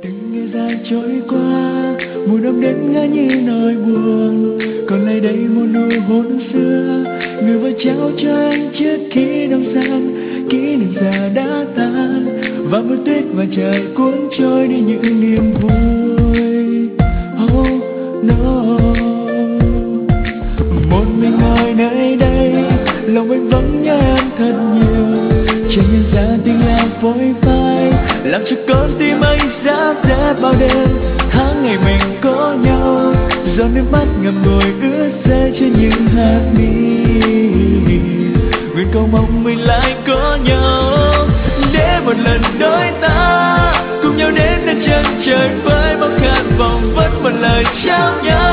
Từng ngày dài trôi qua, mùa đông đến ngỡ như nỗi buồn, còn lại đây một nụ hôn xưa, người vợ trao cho anh trước khi đông sang, kỷ niệm giờ đã tan và mưa tuyết và trời cuốn trôi đi những niềm vui. Oh no, một mình ngồi nơi đây, lòng anh vẫn nhớ em thật nhiều. Chẳng nhận ra tình là phôi phai, làm cho con tim anh giá rét bao đêm. Tháng ngày mình có nhau, giọt nước mắt ngậm ngùi ướt rơi trên những hạt mi. Nguyện cầu mong mình lại có nhau, để một lần đôi ta cùng nhau đến nơi chân trời với bao khát vọng vẫn một lời trao nhau.